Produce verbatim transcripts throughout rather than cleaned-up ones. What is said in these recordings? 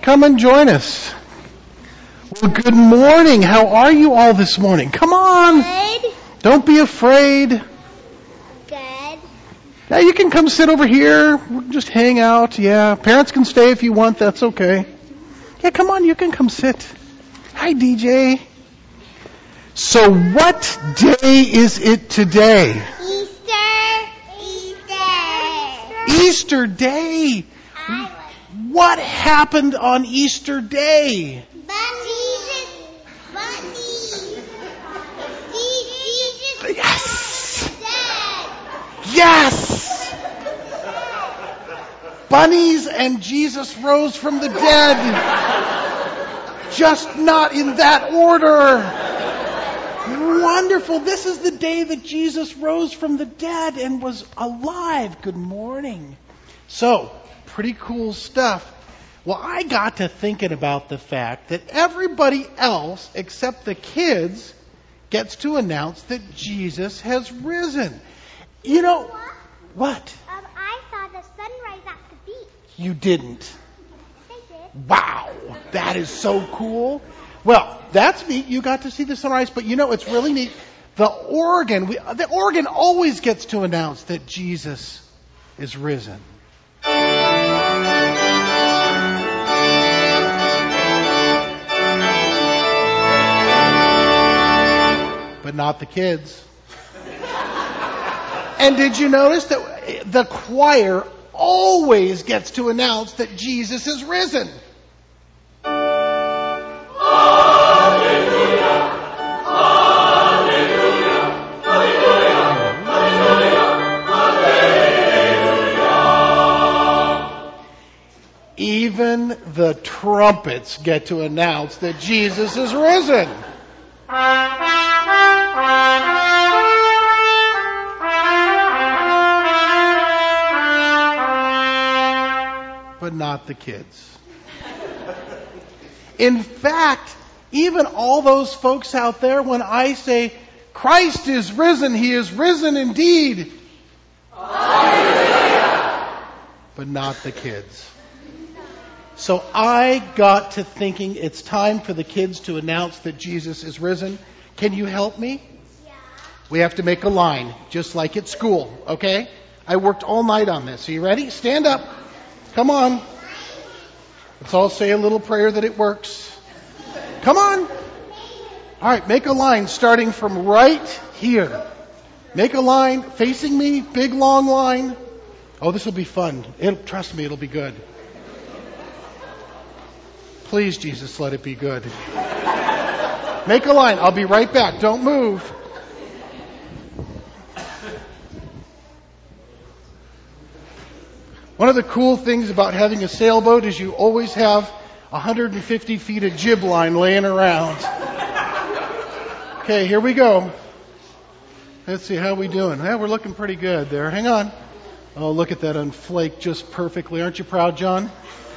Come and join us. Well, good morning. How are you all this morning? Come on. Good. Don't be afraid. Good. Yeah, you can come sit over here. Just hang out. Yeah, parents can stay if you want. That's okay. Yeah, come on. You can come sit. Hi, D J. So what day is it today? Easter. Easter. Easter Day. What happened on Easter Day? Jesus. Bunny. Jesus. Yes. Dead. Yes. Bunnies and Jesus rose from the dead. Just not in that order. Wonderful. This is the day that Jesus rose from the dead and was alive. Good morning. So, pretty cool stuff. Well, I got to thinking about the fact that everybody else except the kids gets to announce that Jesus has risen. You know, what? Um, I saw the sunrise at the beach. You didn't. They did. Wow, that is so cool. Well, that's neat. You got to see the sunrise, but you know, it's really neat. The organ, we, the organ always gets to announce that Jesus is risen. But not the kids. And did you notice that the choir always gets to announce that Jesus is risen? Even the trumpets get to announce that Jesus is risen. But not the kids. In fact, even all those folks out there, when I say, Christ is risen, He is risen indeed. Hallelujah. But not the kids. So I got to thinking it's time for the kids to announce that Jesus is risen. Can you help me? Yeah. We have to make a line, just like at school, okay? I worked all night on this. Are you ready? Stand up. Come on. Let's all say a little prayer that it works. Come on. All right, make a line starting from right here. Make a line facing me, big long line. Oh, this will be fun. It'll, trust me, it'll be good. Please, Jesus, let it be good. Make a line. I'll be right back. Don't move. One of the cool things about having a sailboat is you always have one hundred fifty feet of jib line laying around. Okay, here we go. Let's see, how are we doing? Yeah, we're looking pretty good there. Hang on. Oh, look at that unflaked just perfectly. Aren't you proud, John?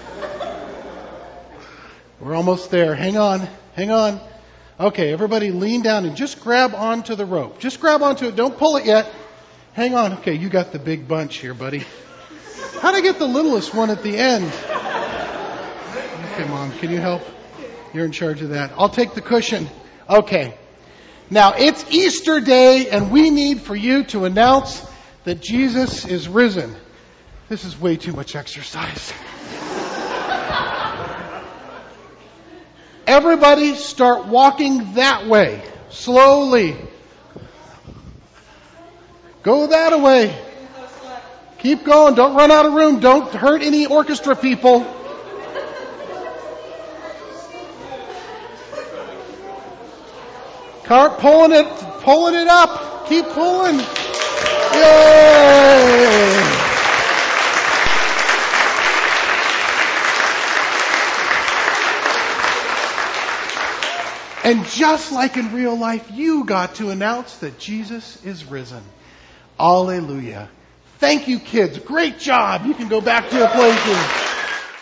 We're almost there. Hang on. Hang on. Okay, everybody lean down and just grab onto the rope. Just grab onto it. Don't pull it yet. Hang on. Okay, you got the big bunch here, buddy. How'd I get the littlest one at the end? Okay, Mom, can you help? You're in charge of that. I'll take the cushion. Okay. Now, it's Easter Day, and we need for you to announce that Jesus is risen. This is way too much exercise. Everybody start walking that way, slowly. Go that way. Keep going. Don't run out of room. Don't hurt any orchestra people. Cart pulling it, pulling it up. Keep pulling. Yay! And just like in real life, you got to announce that Jesus is risen. Alleluia. Thank you, kids. Great job. You can go back to your places.